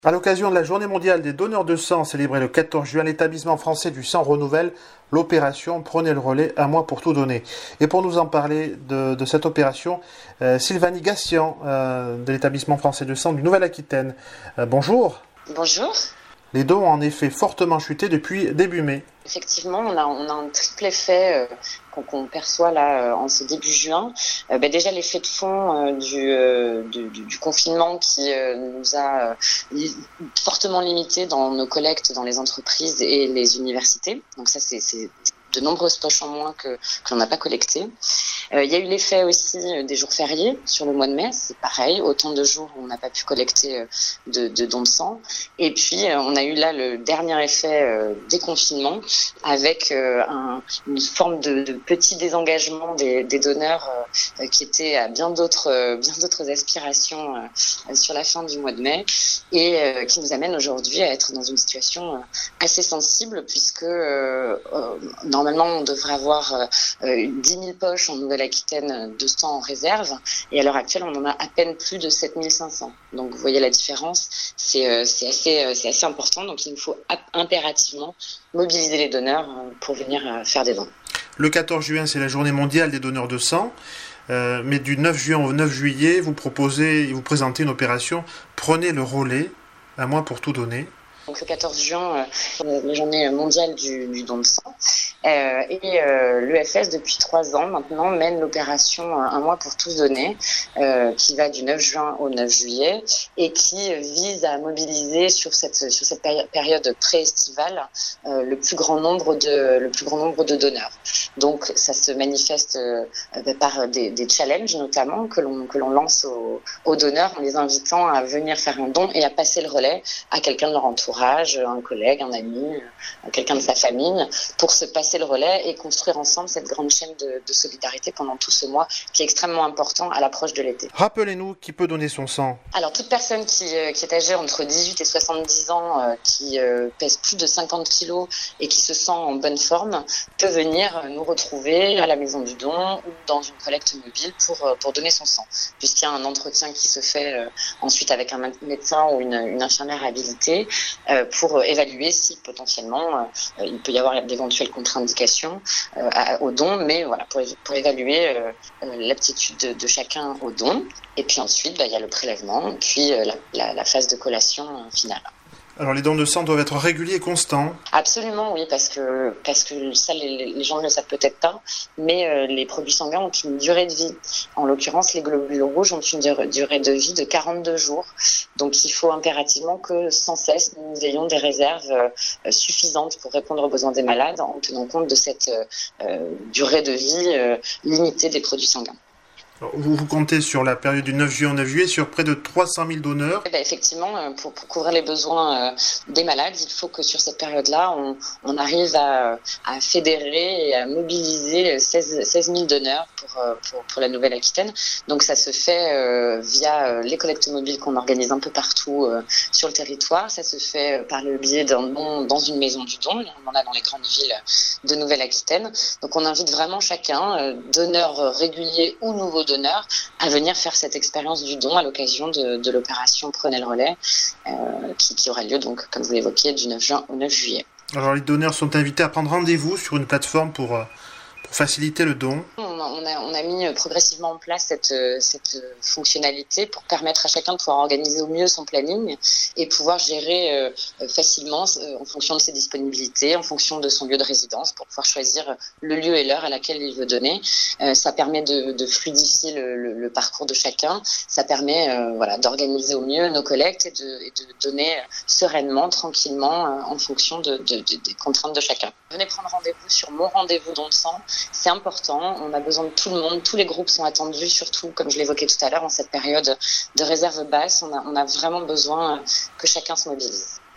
À l'occasion de la Journée mondiale des donneurs de sang célébrée le 14 juin, l'établissement français du sang renouvelle l'opération Prenez le relais, un mois pour tout donner. Et pour nous en parler de cette opération, Sylvanie Gassian de l'établissement français du sang du Nouvelle-Aquitaine. Bonjour. Bonjour. Les dons ont en effet fortement chuté depuis début mai. Effectivement, on a un triple effet qu'on perçoit là en ce début juin. Déjà l'effet de fond du confinement qui nous a fortement limité dans nos collectes dans les entreprises et les universités. Donc ça, c'est de nombreuses poches en moins que l'on n'a pas collectées. Il y a eu l'effet aussi des jours fériés sur le mois de mai, c'est pareil, autant de jours où on n'a pas pu collecter de dons de sang. Et puis on a eu là le dernier effet des confinements avec une forme de petit désengagement des donneurs qui étaient à bien d'autres aspirations sur la fin du mois de mai et qui nous amène aujourd'hui à être dans une situation assez sensible puisque normalement, on devrait avoir 10 000 poches en Nouvelle-Aquitaine de sang en réserve. Et à l'heure actuelle, on en a à peine plus de 7 500. Donc, vous voyez la différence. C'est assez important. Donc, il nous faut impérativement mobiliser les donneurs pour venir faire des dons. Le 14 juin, c'est la journée mondiale des donneurs de sang. Mais du 9 juin au 9 juillet, vous présentez une opération Prenez le relais, un mois pour tout donner. Donc le 14 juin, la journée mondiale du don de sang. L'EFS, depuis 3 ans maintenant, mène l'opération Un mois pour tous donner, qui va du 9 juin au 9 juillet et qui vise à mobiliser sur cette période pré-estivale le plus grand nombre de donneurs. Donc ça se manifeste par des challenges notamment que l'on lance aux donneurs en les invitant à venir faire un don et à passer le relais à quelqu'un de leur entourage, un collègue, un ami, quelqu'un de sa famille, pour se passer le relais et construire ensemble cette grande chaîne de solidarité pendant tout ce mois qui est extrêmement important à l'approche de l'été. Rappelez-nous qui peut donner son sang. Alors toute personne qui est âgée entre 18 et 70 ans, qui pèse plus de 50 kilos et qui se sent en bonne forme, peut venir nous retrouver à la maison du don ou dans une collecte mobile pour donner son sang, puisqu'il y a un entretien qui se fait ensuite avec un médecin ou une infirmière habilitée pour évaluer si potentiellement il peut y avoir d'éventuelles contre-indications au don, mais voilà, pour évaluer l'aptitude de chacun au don. Et puis ensuite, il y a le prélèvement, puis la phase de collation finale. Alors les dons de sang doivent être réguliers et constants. Absolument, oui, parce que ça, les gens ne le savent peut-être pas, mais les produits sanguins ont une durée de vie. En l'occurrence, les globules rouges ont une durée de vie de 42 jours. Donc il faut impérativement que sans cesse, nous ayons des réserves suffisantes pour répondre aux besoins des malades en tenant compte de cette durée de vie limitée des produits sanguins. Vous comptez sur la période du 9 juillet au 9 juillet sur près de 300 000 donneurs. Effectivement, pour couvrir les besoins des malades, il faut que sur cette période-là, on arrive à fédérer et à mobiliser 16 000 donneurs pour la Nouvelle-Aquitaine. Donc ça se fait via les collectes mobiles qu'on organise un peu partout sur le territoire. Ça se fait par le biais d'un don dans une maison du don. On en a dans les grandes villes de Nouvelle-Aquitaine. Donc on invite vraiment chacun, donneur régulier ou nouveau donneurs à venir faire cette expérience du don à l'occasion de l'opération Prenez le relais qui aura lieu, donc, comme vous l'évoquiez, du 9 juin au 9 juillet. Alors les donneurs sont invités à prendre rendez-vous sur une plateforme pour faciliter le don. On a mis progressivement en place cette fonctionnalité pour permettre à chacun de pouvoir organiser au mieux son planning et pouvoir gérer facilement en fonction de ses disponibilités, en fonction de son lieu de résidence, pour pouvoir choisir le lieu et l'heure à laquelle il veut donner. Ça permet de fluidifier le parcours de chacun. Ça permet d'organiser au mieux nos collectes et de donner sereinement, tranquillement, en fonction des contraintes de chacun. Venez prendre rendez-vous sur mon rendez-vous don de sang. C'est important, on a besoin de tout le monde, tous les groupes sont attendus, surtout, comme je l'évoquais tout à l'heure, en cette période de réserve basse, on a vraiment besoin que chacun se mobilise.